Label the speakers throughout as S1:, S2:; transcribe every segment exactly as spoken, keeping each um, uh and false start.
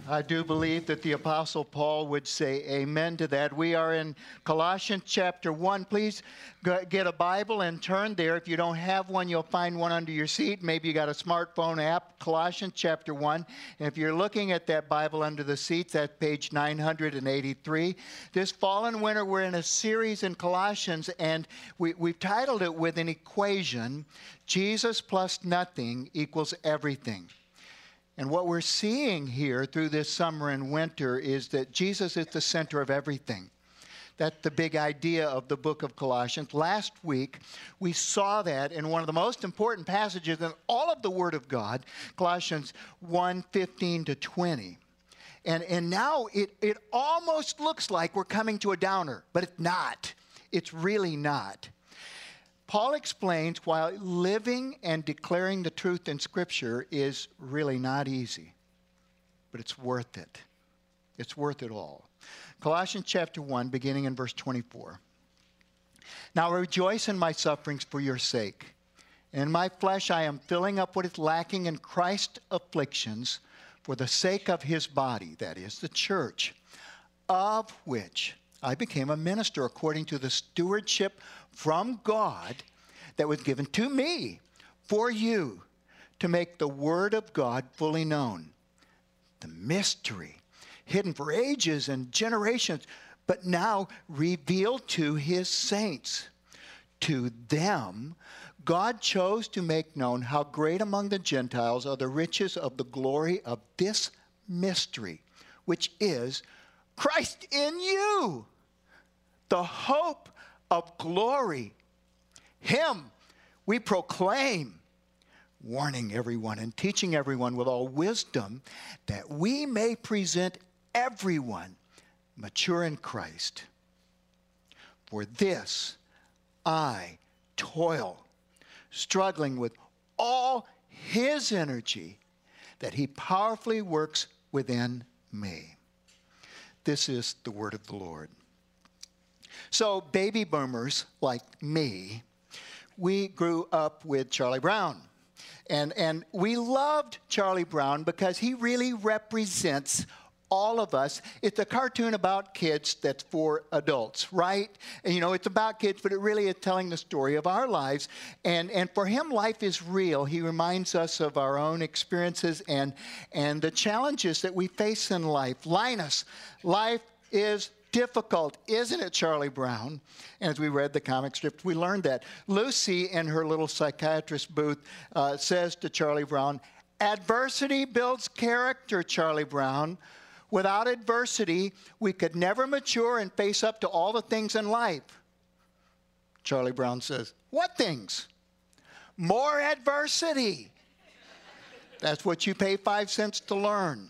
S1: I do believe that the Apostle Paul would say amen to that. We are in Colossians chapter one. Please get a Bible and turn there. If you don't have one, you'll find one under your seat. Maybe you got a smartphone app, Colossians chapter one. And if you're looking at that Bible under the seats, that's page nine hundred eighty-three. This fall and winter, we're in a series in Colossians, and we, we've titled it with an equation: Jesus plus nothing equals everything. And what we're seeing here through this summer and winter is that Jesus is the center of everything. That's the big idea of the book of Colossians. Last week, we saw that in one of the most important passages in all of the Word of God, Colossians one, fifteen to twenty. And, and now it, it almost looks like we're coming to a downer, but it's not. It's really not. Paul explains why living and declaring the truth in Scripture is really not easy, but it's worth it. It's worth it all. Colossians chapter one, beginning in verse twenty-four. Now I rejoice in my sufferings for your sake. In my flesh I am filling up what is lacking in Christ's afflictions for the sake of his body, that is, the church, of which I became a minister according to the stewardship from God that was given to me for you to make the word of God fully known. The mystery hidden for ages and generations, but now revealed to his saints. To them, God chose to make known how great among the Gentiles are the riches of the glory of this mystery, which is Christ in you, the hope of glory. Him we proclaim, warning everyone and teaching everyone with all wisdom, that we may present everyone mature in Christ. For this I toil, struggling with all his energy that he powerfully works within me. This is the word of the Lord. So baby boomers like me, we grew up with Charlie Brown. And, and we loved Charlie Brown because he really represents all of us. It's a cartoon about kids that's for adults, right? And, you know, it's about kids, but it really is telling the story of our lives. And, and for him, life is real. He reminds us of our own experiences and, and the challenges that we face in life. Linus, life is difficult, isn't it, Charlie Brown? And as we read the comic strips, we learned that. Lucy, in her little psychiatrist booth, uh, says to Charlie Brown, adversity builds character, Charlie Brown. Without adversity, we could never mature and face up to all the things in life. Charlie Brown says, what things? More adversity. That's what you pay five cents to learn.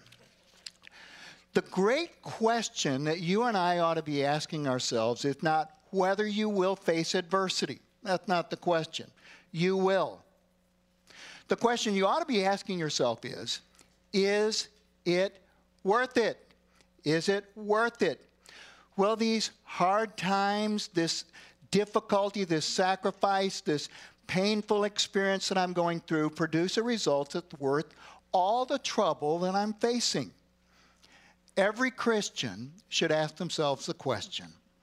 S1: The great question that you and I ought to be asking ourselves is not whether you will face adversity. That's not the question. You will. The question you ought to be asking yourself is, is it worth it? Is it worth it? Will these hard times, this difficulty, this sacrifice, this painful experience that I'm going through produce a result that's worth all the trouble that I'm facing? Every Christian should ask themselves the question,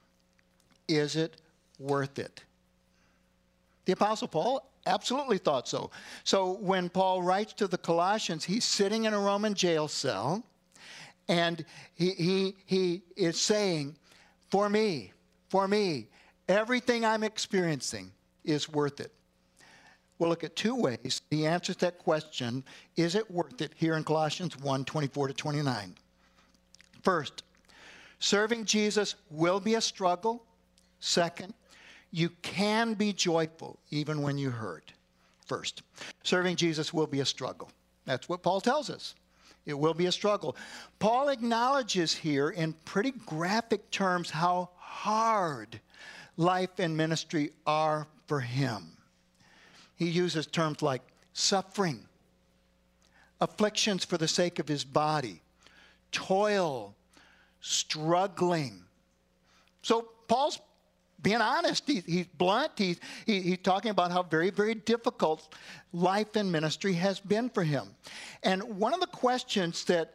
S1: is it worth it? The Apostle Paul absolutely thought so. So when Paul writes to the Colossians, he's sitting in a Roman jail cell, and he, he, he is saying, for me, for me, everything I'm experiencing is worth it. We'll look at two ways he answers that question, is it worth it, here in Colossians one, twenty-four to twenty-nine. First, serving Jesus will be a struggle. Second, you can be joyful even when you hurt. First, serving Jesus will be a struggle. That's what Paul tells us. It will be a struggle. Paul acknowledges here in pretty graphic terms how hard life and ministry are for him. He uses terms like suffering, afflictions for the sake of his body, toil, struggling. So Paul's being honest. He, he's blunt. He, he, he's talking about how very, very difficult life and ministry has been for him. And one of the questions that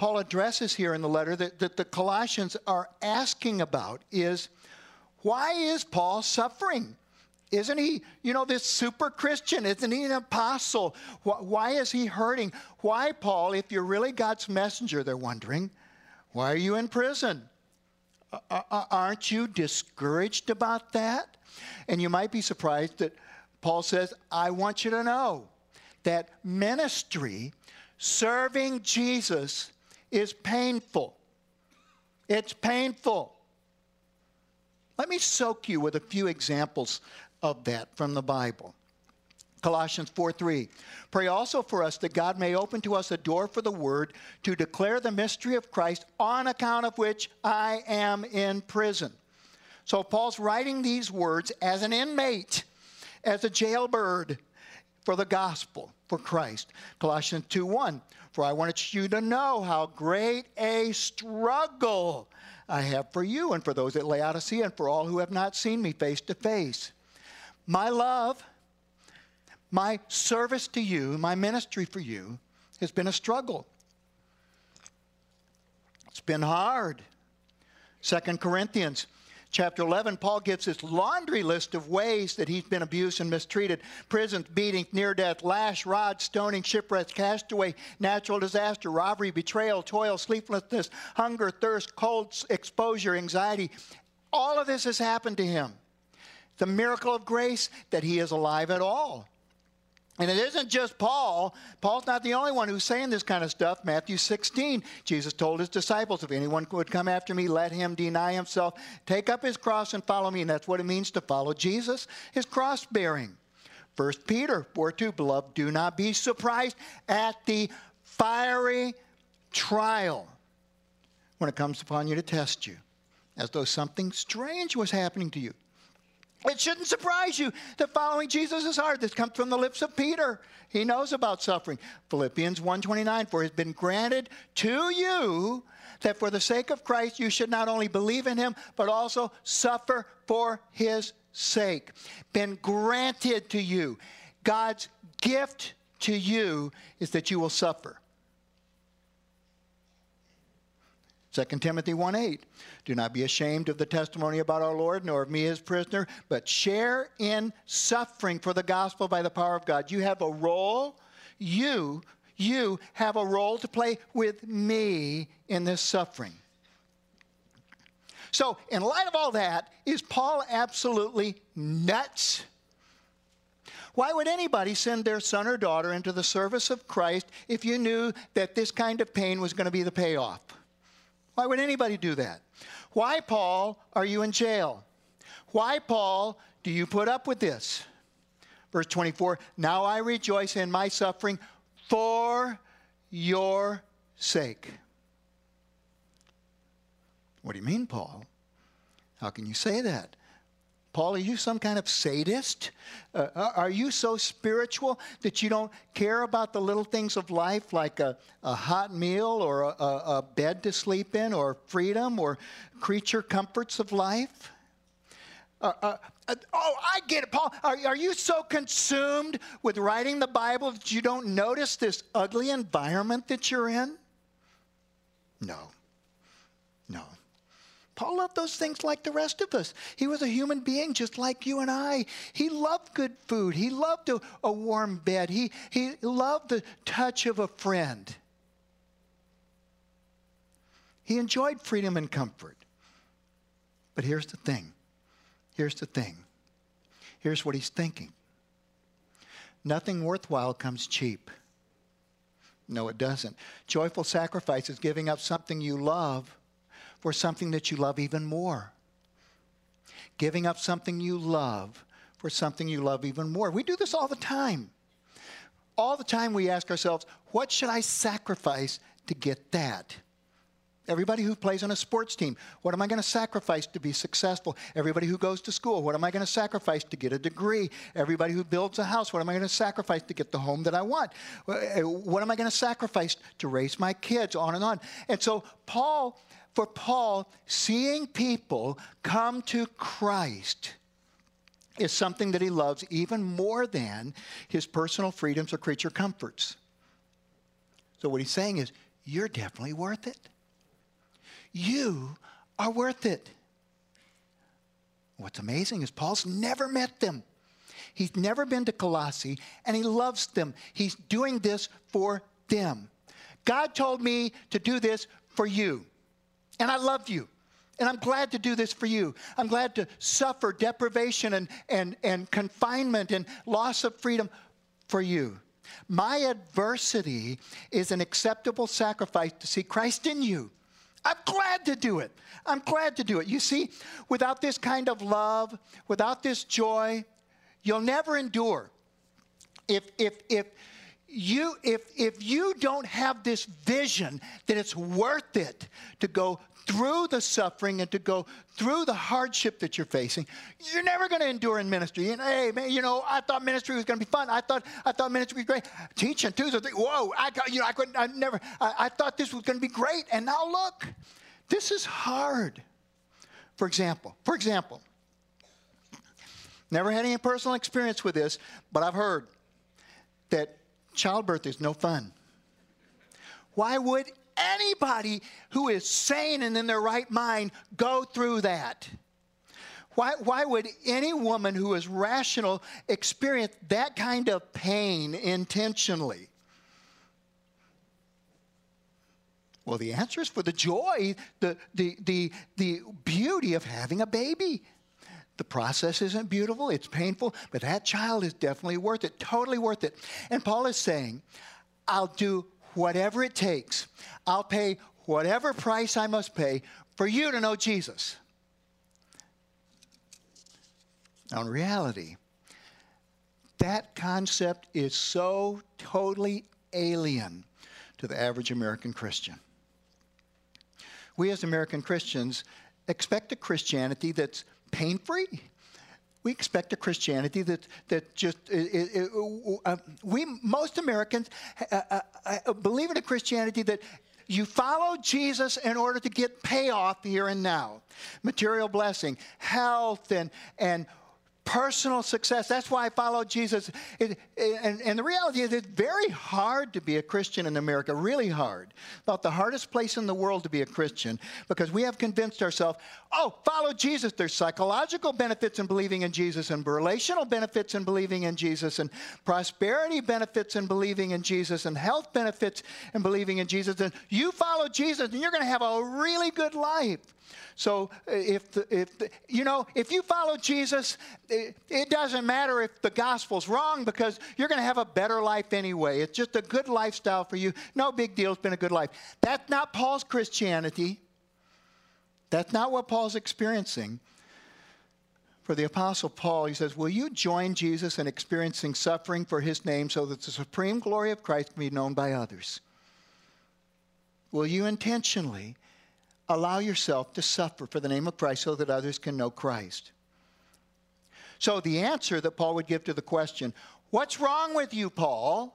S1: Paul addresses here in the letter that, that the Colossians are asking about is, why is Paul suffering? Isn't he, you know, this super Christian? Isn't he an apostle? Why is he hurting? Why, Paul, if you're really God's messenger, they're wondering, why are you in prison? Aren't you discouraged about that? And you might be surprised that Paul says, I want you to know that ministry, serving Jesus, is painful. It's painful. Let me soak you with a few examples of that from the Bible. Colossians four three. Pray also for us that God may open to us a door for the word to declare the mystery of Christ, on account of which I am in prison. So Paul's writing these words as an inmate, as a jailbird for the gospel, for Christ. Colossians two one. For I wanted you to know how great a struggle I have for you and for those at Laodicea and for all who have not seen me face to face. My love, my service to you, my ministry for you has been a struggle. It's been hard. Second Corinthians chapter eleven, Paul gives this laundry list of ways that he's been abused and mistreated. Prisons, beating, near death, lash, rod, stoning, shipwreck, castaway, natural disaster, robbery, betrayal, toil, sleeplessness, hunger, thirst, cold, exposure, anxiety. All of this has happened to him. The miracle of grace that he is alive at all. And it isn't just Paul. Paul's not the only one who's saying this kind of stuff. Matthew sixteen, Jesus told his disciples, if anyone would come after me, let him deny himself, take up his cross and follow me. And that's what it means to follow Jesus, his cross bearing. First Peter four two, beloved, do not be surprised at the fiery trial when it comes upon you to test you, as though something strange was happening to you. It shouldn't surprise you that following Jesus is hard. This comes from the lips of Peter. He knows about suffering. Philippians one twenty-nine, for it has been granted to you that for the sake of Christ you should not only believe in him, but also suffer for his sake. Been granted to you. God's gift to you is that you will suffer. Second Timothy one eight, do not be ashamed of the testimony about our Lord, nor of me his prisoner, but share in suffering for the gospel by the power of God. You have a role, you, you have a role to play with me in this suffering. So, in light of all that, is Paul absolutely nuts? Why would anybody send their son or daughter into the service of Christ if you knew that this kind of pain was going to be the payoff? Why would anybody do that? Why, Paul, are you in jail? Why, Paul, do you put up with this? Verse twenty-four, now I rejoice in my suffering for your sake. What do you mean, Paul? How can you say that? Paul, are you some kind of sadist? Uh, are you so spiritual that you don't care about the little things of life like a, a hot meal or a, a, a bed to sleep in or freedom or creature comforts of life? Uh, uh, uh, oh, I get it, Paul. Are, are you so consumed with writing the Bible that you don't notice this ugly environment that you're in? No. No. Paul loved those things like the rest of us. He was a human being just like you and I. He loved good food. He loved a, a warm bed. He, he loved the touch of a friend. He enjoyed freedom and comfort. But here's the thing. Here's the thing. Here's what he's thinking. Nothing worthwhile comes cheap. No, it doesn't. Joyful sacrifice is giving up something you love for something that you love even more. Giving up something you love for something you love even more. We do this all the time. All the time we ask ourselves, what should I sacrifice to get that? Everybody who plays on a sports team, what am I going to sacrifice to be successful? Everybody who goes to school, what am I going to sacrifice to get a degree? Everybody who builds a house, what am I going to sacrifice to get the home that I want? What am I going to sacrifice to raise my kids? On and on. And so Paul, for Paul, seeing people come to Christ is something that he loves even more than his personal freedoms or creature comforts. So what he's saying is, you're definitely worth it. You are worth it. What's amazing is Paul's never met them. He's never been to Colossae, and he loves them. He's doing this for them. God told me to do this for you, and I love you, and I'm glad to do this for you. I'm glad to suffer deprivation and, and, and confinement and loss of freedom for you. My adversity is an acceptable sacrifice to see Christ in you. I'm glad to do it. I'm glad to do it. You see, without this kind of love, without this joy, you'll never endure. If, if, if, you, if, if you don't have this vision that it's worth it to go through the suffering and to go through the hardship that you're facing, you're never going to endure in ministry. And hey, man, you know, I thought ministry was going to be fun. I thought I thought ministry was great. Teaching Tuesday, whoa, I got, you know, I couldn't, I never, I, I thought this was going to be great. And now look, this is hard. For example, for example, never had any personal experience with this, but I've heard that childbirth is no fun. Why would anybody who is sane and in their right mind go through that? Why, why would any woman who is rational experience that kind of pain intentionally? Well, the answer is for the joy, the, the, the, the beauty of having a baby. The process isn't beautiful, it's painful, but that child is definitely worth it, totally worth it. And Paul is saying, I'll do whatever it takes. I'll pay whatever price I must pay for you to know Jesus. Now, in reality, that concept is so totally alien to the average American Christian. We as American Christians expect a Christianity that's pain-free. We expect a Christianity that that just it, it, uh, we most Americans uh, uh, uh, believe in a Christianity that you follow Jesus in order to get payoff here and now, material blessing, health, and and personal success. That's why I follow Jesus. It, it, and, and the reality is it's very hard to be a Christian in America, really hard. About the hardest place in the world to be a Christian, because we have convinced ourselves, oh, follow Jesus. There's psychological benefits in believing in Jesus, and relational benefits in believing in Jesus, and prosperity benefits in believing in Jesus, and health benefits in believing in Jesus. And you follow Jesus, and you're going to have a really good life. So if, the, if the, you know, if you follow Jesus, it, it doesn't matter if the gospel's wrong, because you're going to have a better life anyway. It's just a good lifestyle for you. No big deal. It's been a good life. That's not Paul's Christianity. That's not what Paul's experiencing. For the Apostle Paul, he says, will you join Jesus in experiencing suffering for his name so that the supreme glory of Christ can be known by others? Will you intentionally allow yourself to suffer for the name of Christ so that others can know Christ? So the answer that Paul would give to the question, what's wrong with you, Paul?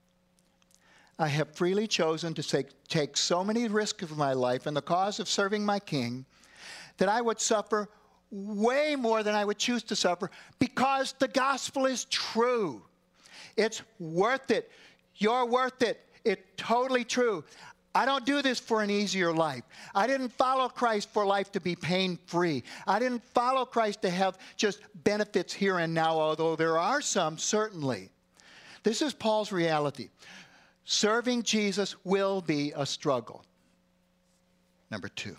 S1: I have freely chosen to take, take so many risks of my life in the cause of serving my King that I would suffer way more than I would choose to suffer, because the gospel is true. It's worth it. You're worth it. It's totally true. I don't do this for an easier life. I didn't follow Christ for life to be pain-free. I didn't follow Christ to have just benefits here and now, although there are some, certainly. This is Paul's reality. Serving Jesus will be a struggle. Number two.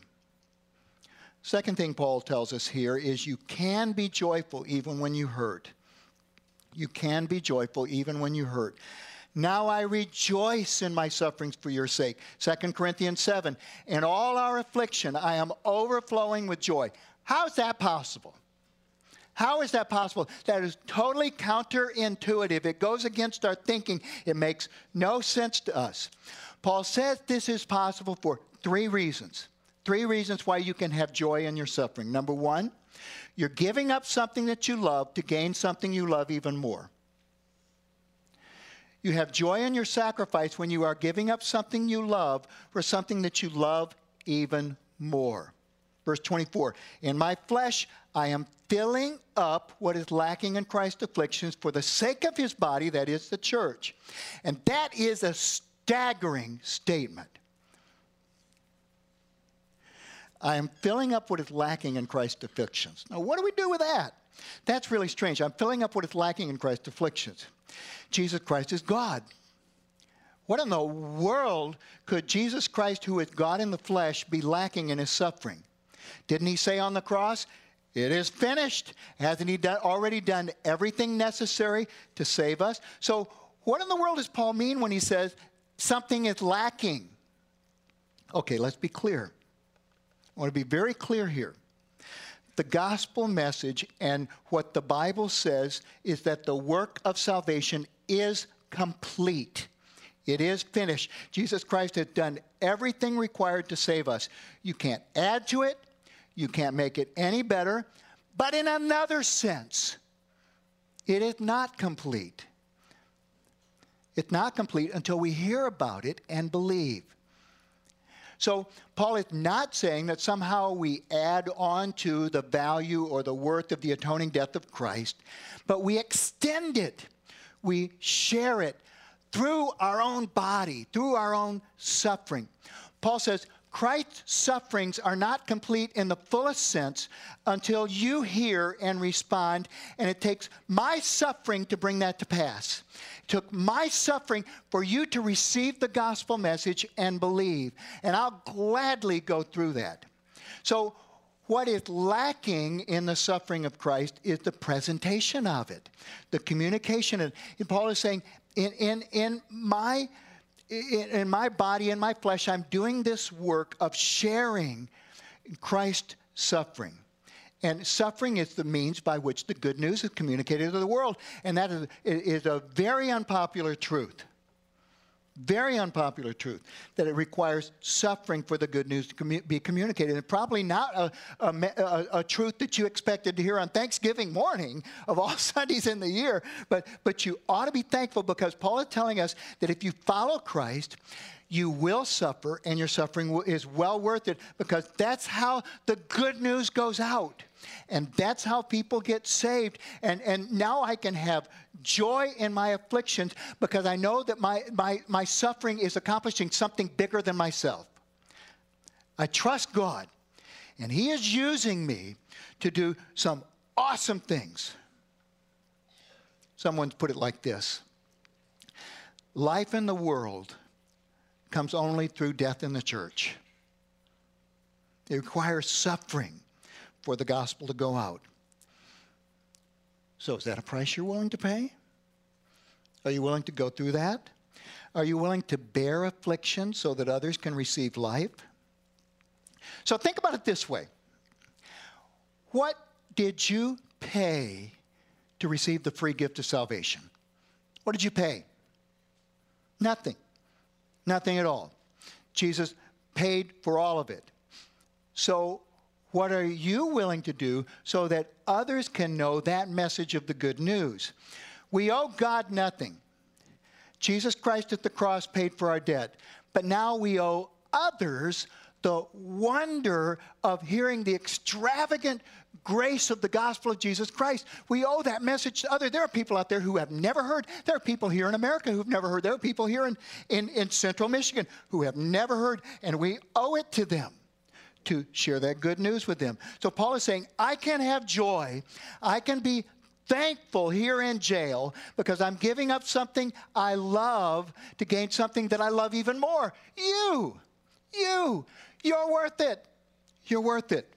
S1: Second thing Paul tells us here is you can be joyful even when you hurt. You can be joyful even when you hurt. Now I rejoice in my sufferings for your sake. Second Corinthians seven, in all our affliction, I am overflowing with joy. How is that possible? How is that possible? That is totally counterintuitive. It goes against our thinking. It makes no sense to us. Paul says this is possible for three reasons. Three reasons why you can have joy in your suffering. Number one, you're giving up something that you love to gain something you love even more. You have joy in your sacrifice when you are giving up something you love for something that you love even more. Verse twenty-four, in my flesh I am filling up what is lacking in Christ's afflictions for the sake of his body, that is the church. And that is a staggering statement. I am filling up what is lacking in Christ's afflictions. Now, what do we do with that? That's really strange. I'm filling up what is lacking in Christ's afflictions. Jesus Christ is God. What in the world could Jesus Christ, who is God in the flesh, be lacking in his suffering? Didn't he say on the cross, it is finished? Hasn't he done, already done everything necessary to save us? So what in the world does Paul mean when he says something is lacking? Okay, let's be clear. I want to be very clear here. The gospel message and what the Bible says is that the work of salvation is complete. It is finished. Jesus Christ has done everything required to save us. You can't add to it. You can't make it any better. But in another sense, it is not complete. It's not complete until we hear about it and believe. So Paul is not saying that somehow we add on to the value or the worth of the atoning death of Christ, but we extend it. We share it through our own body, through our own suffering. Paul says, Christ's sufferings are not complete in the fullest sense until you hear and respond, and it takes my suffering to bring that to pass. It took my suffering for you to receive the gospel message and believe, and I'll gladly go through that. So what is lacking in the suffering of Christ is the presentation of it, the communication. And Paul is saying, in, in, in my... In my body, in my flesh, I'm doing this work of sharing Christ's suffering. And suffering is the means by which the good news is communicated to the world. And that is, is a very unpopular truth. Very unpopular truth, that it requires suffering for the good news to commu- be communicated. And probably not a, a, a, a truth that you expected to hear on Thanksgiving morning of all Sundays in the year. But, but you ought to be thankful, because Paul is telling us that if you follow Christ, you will suffer, and your suffering is well worth it, because that's how the good news goes out. And that's how people get saved. And, and now I can have joy in my afflictions, because I know that my, my, my suffering is accomplishing something bigger than myself. I trust God, and he is using me to do some awesome things. Someone's put it like this: life in the world comes only through death in the church. It requires suffering for the gospel to go out. So is that a price you're willing to pay? Are you willing to go through that? Are you willing to bear affliction so that others can receive life? So think about it this way. What did you pay to receive the free gift of salvation? What did you pay? Nothing. Nothing at all. Jesus paid for all of it. So what are you willing to do so that others can know that message of the good news? We owe God nothing. Jesus Christ at the cross paid for our debt. But now we owe others the wonder of hearing the extravagant grace of the gospel of Jesus Christ. We owe that message to others. There are people out there who have never heard. There are people here in America who have never heard. There are people here in, in, in central Michigan who have never heard, and we owe it to them to share that good news with them. So Paul is saying, I can have joy. I can be thankful here in jail because I'm giving up something I love to gain something that I love even more. You, you, you're worth it. You're worth it.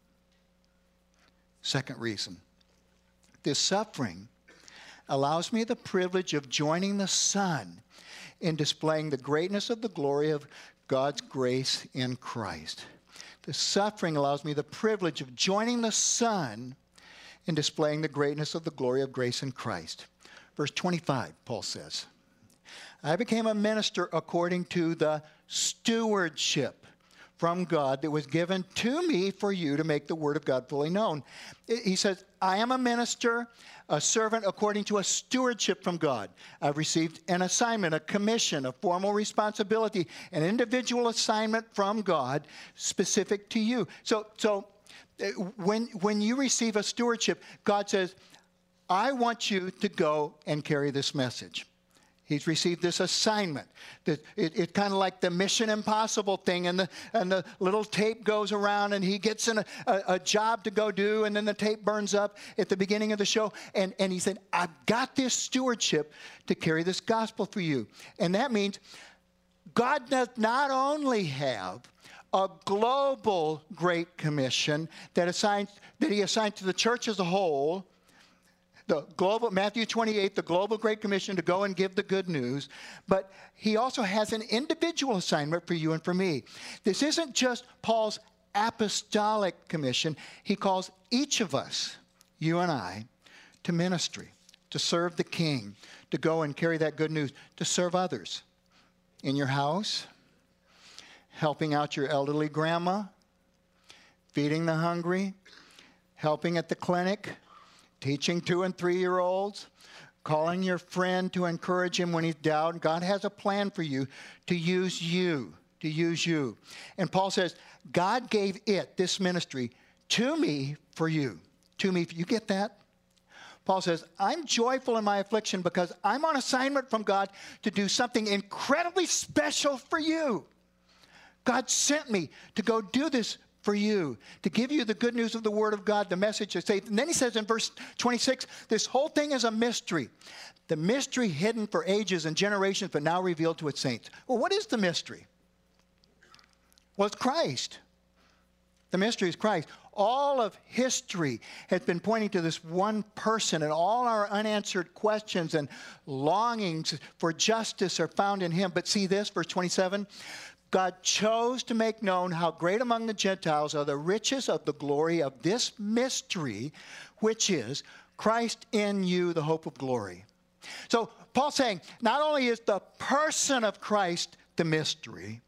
S1: Second reason, this suffering allows me the privilege of joining the Son in displaying the greatness of the glory of God's grace in Christ. The suffering allows me the privilege of joining the Son in displaying the greatness of the glory of grace in Christ. Verse twenty-five, Paul says, I became a minister according to the stewardship from God that was given to me for you to make the word of God fully known. He says, I am a minister, a servant according to a stewardship from God. I've received an assignment, a commission, a formal responsibility, an individual assignment from God specific to you. So, so when, when you receive a stewardship, God says, I want you to go and carry this message. He's received this assignment. That it, it kind of like the Mission Impossible thing, and the and the little tape goes around, and he gets in a, a, a job to go do, and then the tape burns up at the beginning of the show. And, and he said, I've got this stewardship to carry this gospel for you. And that means God does not only have a global Great Commission that assigns that he assigned to the church as a whole, the global, Matthew twenty-eight, the global Great Commission to go and give the good news, but he also has an individual assignment for you and for me. This isn't just Paul's apostolic commission. He calls each of us, you and I, to ministry, to serve the King, to go and carry that good news, to serve others in your house, helping out your elderly grandma, feeding the hungry, helping at the clinic, teaching two and three-year-olds, calling your friend to encourage him when he's down. God has a plan for you to use you, to use you. And Paul says, God gave it, this ministry, to me for you. To me, you get that? Paul says, I'm joyful in my affliction because I'm on assignment from God to do something incredibly special for you. God sent me to go do this for you, to give you the good news of the Word of God, the message of faith. And then he says in verse twenty-six, this whole thing is a mystery. The mystery hidden for ages and generations, but now revealed to its saints. Well, what is the mystery? Well, it's Christ. The mystery is Christ. All of history has been pointing to this one person, and all our unanswered questions and longings for justice are found in him. But see this, verse twenty-seven, God chose to make known how great among the Gentiles are the riches of the glory of this mystery, which is Christ in you, the hope of glory. So Paul's saying, not only is the person of Christ the mystery,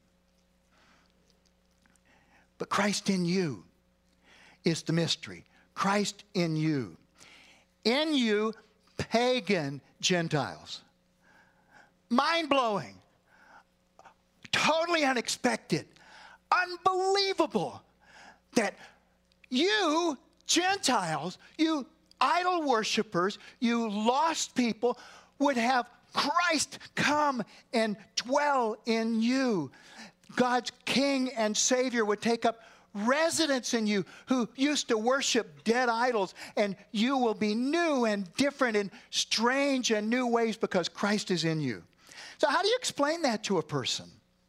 S1: but Christ in you is the mystery. Christ in you. In you, pagan Gentiles. Mind-blowing. Totally unexpected. Unbelievable that you, Gentiles, you idol worshipers, you lost people, would have Christ come and dwell in you. God's King and Savior would take up residence in you, who used to worship dead idols, and you will be new and different in strange and new ways because Christ is in you. So how do you explain that to a person?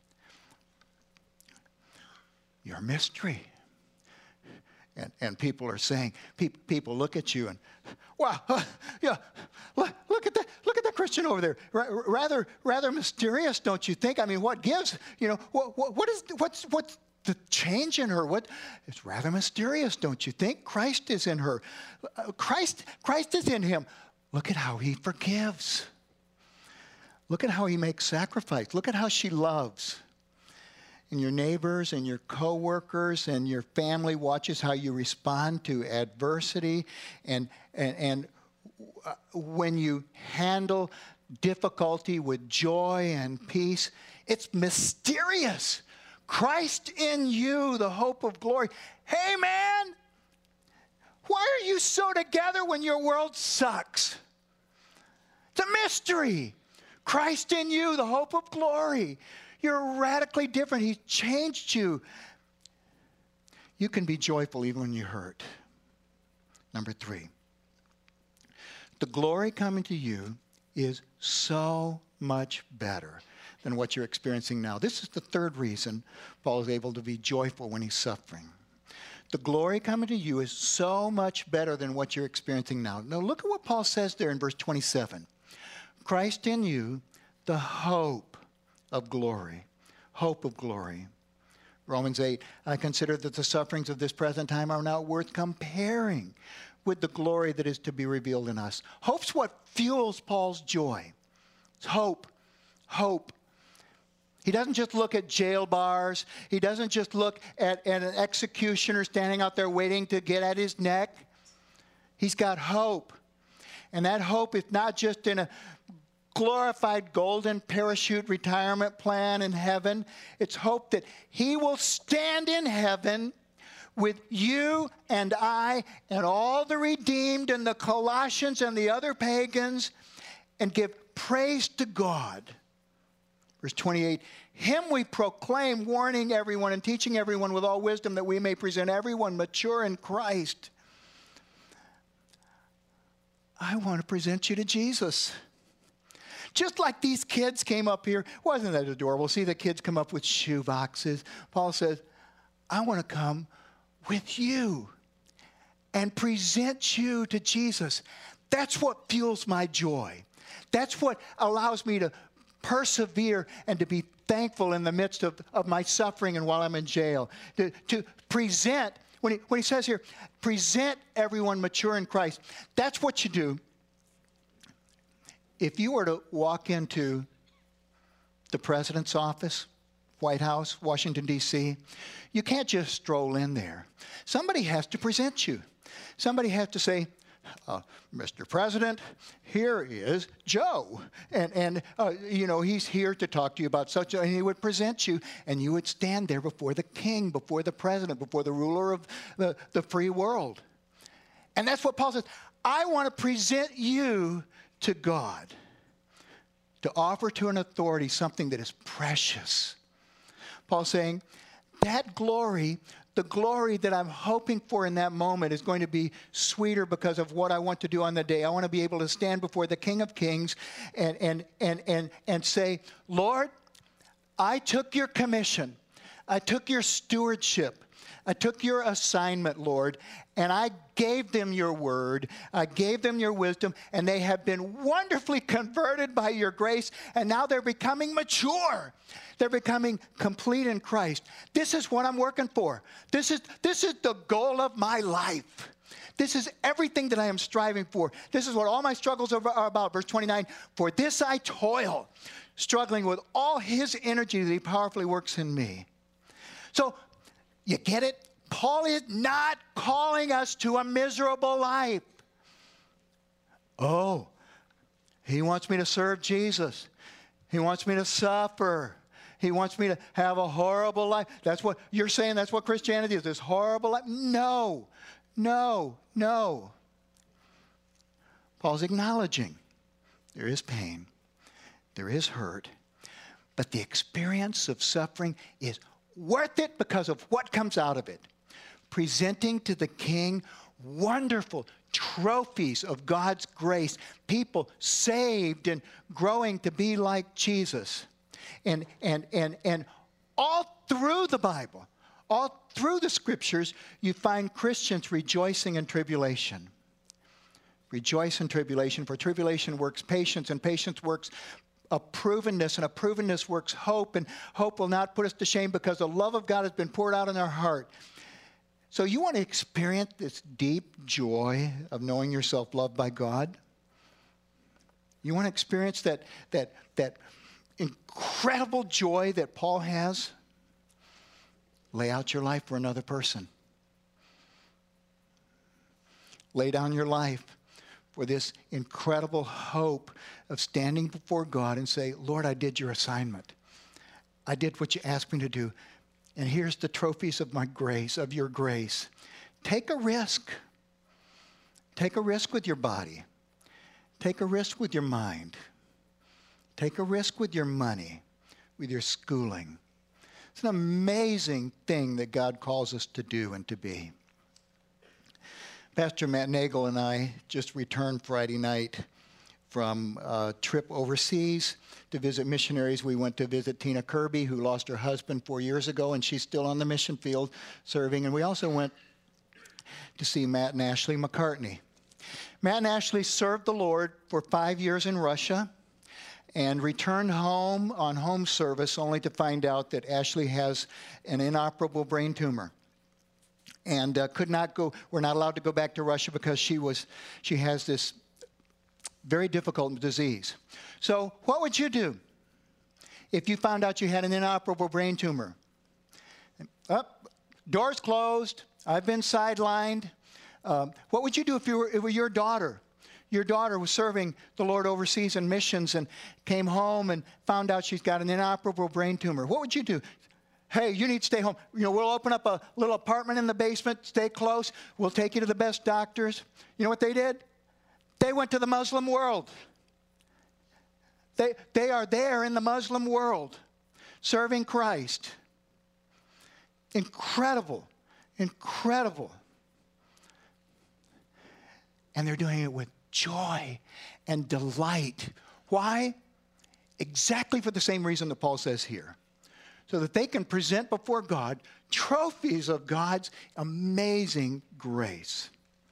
S1: You're a mystery. And, and people are saying, pe- people look at you and, wow, uh, yeah, look, look at that, look at that Christian over there. R- rather, rather mysterious, don't you think? I mean, what gives? You know, what, what, what is, what's, what's the change in her? What? It's rather mysterious, don't you think? Christ is in her. Uh, Christ, Christ is in him. Look at how he forgives. Look at how he makes sacrifice. Look at how she loves. And your neighbors and your coworkers and your family watches how you respond to adversity, and and, and when you handle difficulty with joy and peace. It's mysterious. Christ in you, the hope of glory. Hey, man, why are you so together when your world sucks? It's a mystery. Christ in you, the hope of glory. You're radically different. He changed you. You can be joyful even when you hurt. Number three, the glory coming to you is so much better than what you're experiencing now. This is the third reason Paul is able to be joyful when he's suffering. The glory coming to you is so much better than what you're experiencing now. Now look at what Paul says there in verse twenty-seven. Christ in you, the hope of glory. Hope of glory. Romans eight, I consider that the sufferings of this present time are not worth comparing with the glory that is to be revealed in us. Hope's what fuels Paul's joy. It's hope. Hope. He doesn't just look at jail bars. He doesn't just look at, at an executioner standing out there waiting to get at his neck. He's got hope. And that hope is not just in a glorified golden parachute retirement plan in heaven. It's hope that he will stand in heaven with you and I and all the redeemed and the Colossians and the other pagans and give praise to God. Verse twenty-eight, him we proclaim, warning everyone and teaching everyone with all wisdom, that we may present everyone mature in Christ. I want to present you to Jesus. Just like these kids came up here. Wasn't that adorable? See the kids come up with shoe boxes. Paul says, I want to come with you and present you to Jesus. That's what fuels my joy. That's what allows me to persevere and to be thankful in the midst of, of my suffering and while I'm in jail. To, to present, when he, when he says here, present everyone mature in Christ, that's what you do. If you were to walk into the president's office, White House, Washington, D C, you can't just stroll in there. Somebody has to present you. Somebody has to say, Uh, Mister President, here is Joe. And, and uh, you know, he's here to talk to you about such a, and he would present you, and you would stand there before the king, before the president, before the ruler of the, the free world. And that's what Paul says. I want to present you to God, to offer to an authority something that is precious. Paul's saying, that glory, the glory that I'm hoping for in that moment is going to be sweeter because of what I want to do on the day. I want to be able to stand before the King of Kings and, and, and, and, and say, Lord, I took your commission. I took your stewardship. I took your assignment, Lord, and I gave them your word. I gave them your wisdom, and they have been wonderfully converted by your grace, and now they're becoming mature. They're becoming complete in Christ. This is what I'm working for. This is, this is the goal of my life. This is everything that I am striving for. This is what all my struggles are, are about. Verse twenty-nine, for this I toil, struggling with all his energy that he powerfully works in me. So, you get it? Paul is not calling us to a miserable life. Oh, he wants me to serve Jesus. He wants me to suffer. He wants me to have a horrible life. That's what you're saying. That's what Christianity is, this horrible life. No, no, no. Paul's acknowledging there is pain, there is hurt, but the experience of suffering is worth it because of what comes out of it. Presenting to the king wonderful trophies of God's grace, people saved and growing to be like Jesus. And, and, and, and all through the Bible, all through the scriptures, you find Christians rejoicing in tribulation. Rejoice in tribulation, for tribulation works patience, and patience works a provenness, and a provenness works hope, and hope will not put us to shame because the love of God has been poured out in our heart. So you want to experience this deep joy of knowing yourself loved by God? You want to experience that, that, that incredible joy that Paul has? Lay out your life for another person. Lay down your life for this incredible hope of standing before God and say, Lord, I did your assignment. I did what you asked me to do. And here's the trophies of my grace, of your grace. Take a risk. Take a risk with your body. Take a risk with your mind. Take a risk with your money, with your schooling. It's an amazing thing that God calls us to do and to be. Pastor Matt Nagel and I just returned Friday night from a trip overseas to visit missionaries. We went to visit Tina Kirby, who lost her husband four years ago, and she's still on the mission field serving. And we also went to see Matt and Ashley McCartney. Matt and Ashley served the Lord for five years in Russia and returned home on home service only to find out that Ashley has an inoperable brain tumor. And uh, could not go, we're not allowed to go back to Russia because she was, she has this very difficult disease. So what would you do if you found out you had an inoperable brain tumor? Oh, doors closed, I've been sidelined. Um, what would you do if you were, if it were your daughter? Your daughter was serving the Lord overseas in missions and came home and found out she's got an inoperable brain tumor. What would you do? Hey, you need to stay home. You know, we'll open up a little apartment in the basement, stay close. We'll take you to the best doctors. You know what they did? They went to the Muslim world. They, they are there in the Muslim world serving Christ. Incredible, incredible. And they're doing it with joy and delight. Why? Exactly for the same reason that Paul says here. So that they can present before God trophies of God's amazing grace.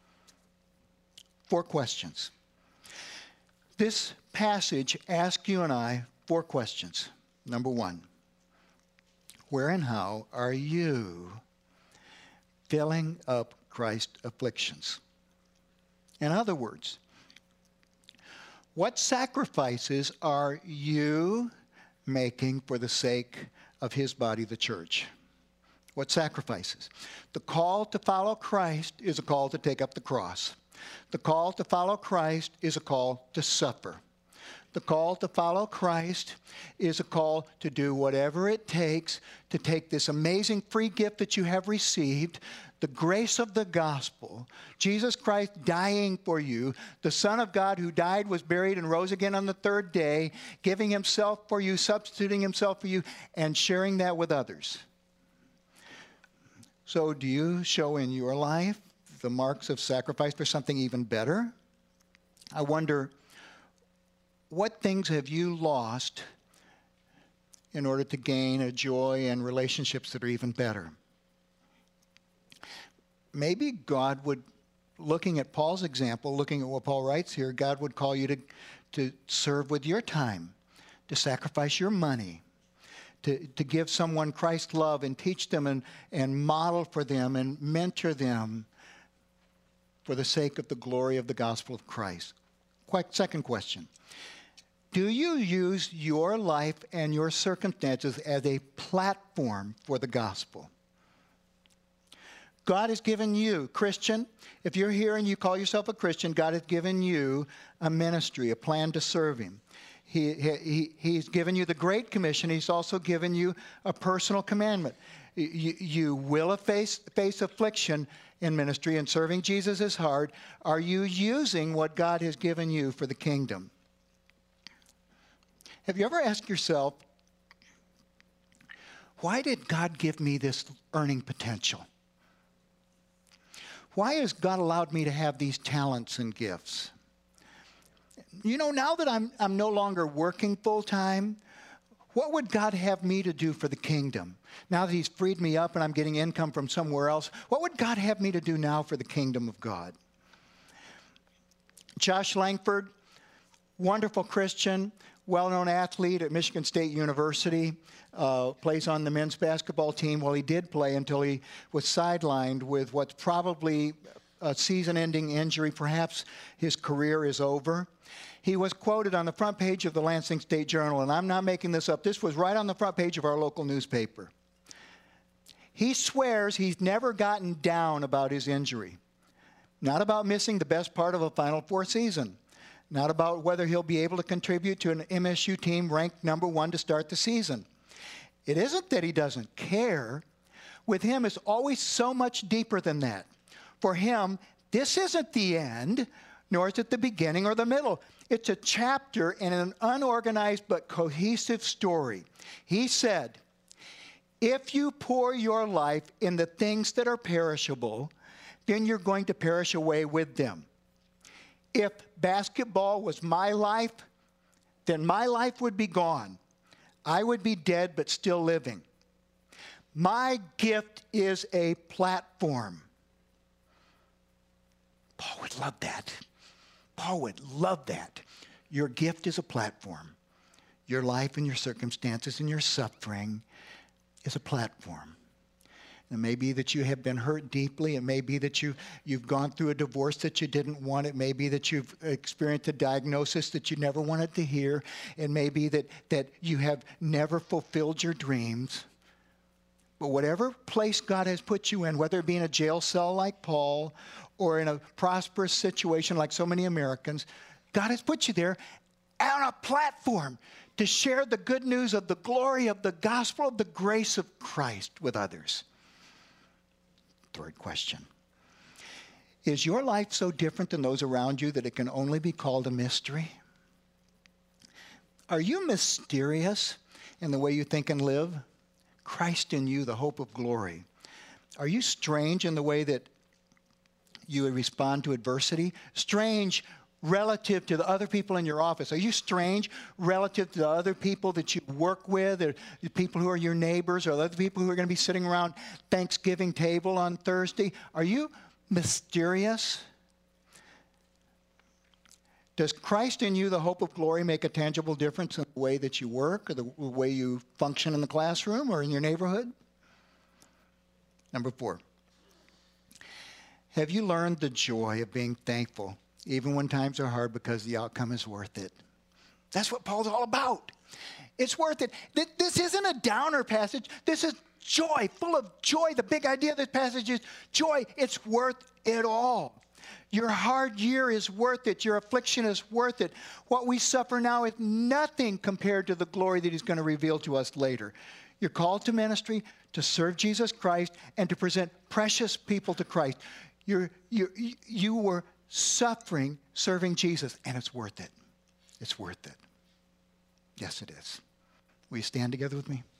S1: Four questions. This passage asks you and I four questions. Number one, where and how are you filling up Christ's afflictions? In other words, what sacrifices are you making for the sake of his body, the church? What sacrifices? The call to follow Christ is a call to take up the cross. The call to follow Christ is a call to suffer. The call to follow Christ is a call to do whatever it takes to take this amazing free gift that you have received, the grace of the gospel, Jesus Christ dying for you, the Son of God who died, was buried, and rose again on the third day, giving himself for you, substituting himself for you, and sharing that with others. So do you show in your life the marks of sacrifice for something even better? I wonder, what things have you lost in order to gain a joy and relationships that are even better? Maybe God would, looking at Paul's example, looking at what Paul writes here, God would call you to, to serve with your time, to sacrifice your money, to, to give someone Christ's love and teach them and, and model for them and mentor them for the sake of the glory of the gospel of Christ. Second question. Do you use your life and your circumstances as a platform for the gospel? God has given you, Christian, if you're here and you call yourself a Christian, God has given you a ministry, a plan to serve him. He, he, he's given you the Great Commission. He's also given you a personal commandment. You, you will face, face affliction in ministry, and serving Jesus is hard. Are you using what God has given you for the kingdom? Have you ever asked yourself, why did God give me this earning potential? Why has God allowed me to have these talents and gifts? You know, now that I'm, I'm no longer working full-time, what would God have me to do for the kingdom? Now that he's freed me up and I'm getting income from somewhere else, what would God have me to do now for the kingdom of God? Josh Langford, wonderful Christian, well-known athlete at Michigan State University, uh, plays on the men's basketball team. Well, he did play until he was sidelined with what's probably a season-ending injury. Perhaps his career is over. He was quoted on the front page of the Lansing State Journal, and I'm not making this up. This was right on the front page of our local newspaper. He swears he's never gotten down about his injury. Not about missing the best part of a Final Four season. Not about whether he'll be able to contribute to an M S U team ranked number one to start the season. It isn't that he doesn't care. With him, it's always so much deeper than that. For him, this isn't the end, nor is it the beginning or the middle. It's a chapter in an unorganized but cohesive story. He said, if you pour your life in the things that are perishable, then you're going to perish away with them. If basketball was my life, then my life would be gone. I would be dead but still living. My gift is a platform. Paul would love that. Paul would love that. Your gift is a platform. Your life and your circumstances and your suffering is a platform. It may be that you have been hurt deeply. It may be that you, you've gone through a divorce that you didn't want. It may be that you've experienced a diagnosis that you never wanted to hear. It may be that, that you have never fulfilled your dreams. But whatever place God has put you in, whether it be in a jail cell like Paul or in a prosperous situation like so many Americans, God has put you there on a platform to share the good news of the glory of the gospel of the grace of Christ with others. Third question. Is your life so different than those around you that it can only be called a mystery? Are you mysterious in the way you think and live? Christ in you, the hope of glory. Are you strange in the way that you respond to adversity? Strange relative to the other people in your office. Are you strange relative to the other people that you work with, or the people who are your neighbors, or the other people who are going to be sitting around Thanksgiving table on Thursday? Are you mysterious? Does Christ in you, the hope of glory, make a tangible difference in the way that you work, or the way you function in the classroom or in your neighborhood? Number four, have you learned the joy of being thankful, even when times are hard, because the outcome is worth it? That's what Paul's all about. It's worth it. This isn't a downer passage. This is joy, full of joy. The big idea of this passage is joy. It's worth it all. Your hard year is worth it. Your affliction is worth it. What we suffer now is nothing compared to the glory that he's going to reveal to us later. You're called to ministry, to serve Jesus Christ, and to present precious people to Christ. You're, you're, you were suffering serving Jesus, and it's worth it. It's worth it. Yes, it is. Will you stand together with me?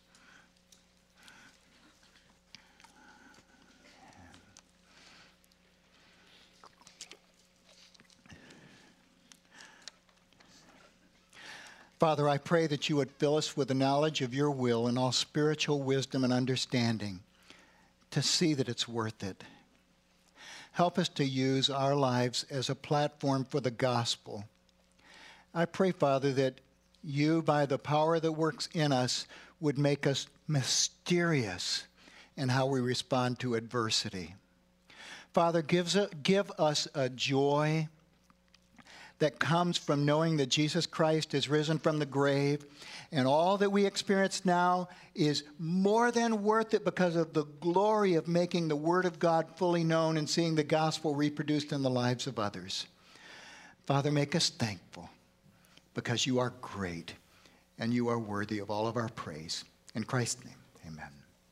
S1: Father, I pray that you would fill us with the knowledge of your will and all spiritual wisdom and understanding to see that it's worth it. Help us to use our lives as a platform for the gospel. I pray, Father, that you, by the power that works in us, would make us mysterious in how we respond to adversity. Father, gives a, give us a joy that comes from knowing that Jesus Christ is risen from the grave, and all that we experience now is more than worth it because of the glory of making the Word of God fully known and seeing the gospel reproduced in the lives of others. Father, make us thankful because you are great and you are worthy of all of our praise. In Christ's name, amen.